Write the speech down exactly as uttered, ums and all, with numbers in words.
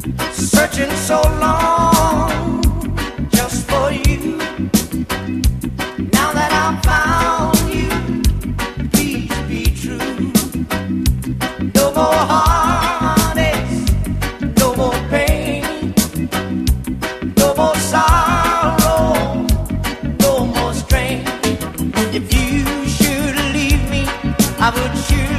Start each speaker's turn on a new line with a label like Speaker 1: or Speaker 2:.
Speaker 1: searching so long just for you. Now that I've found you, please be true. No more heartaches, no more pain, no more sorrow, no more strain. If you should leave me, I would choose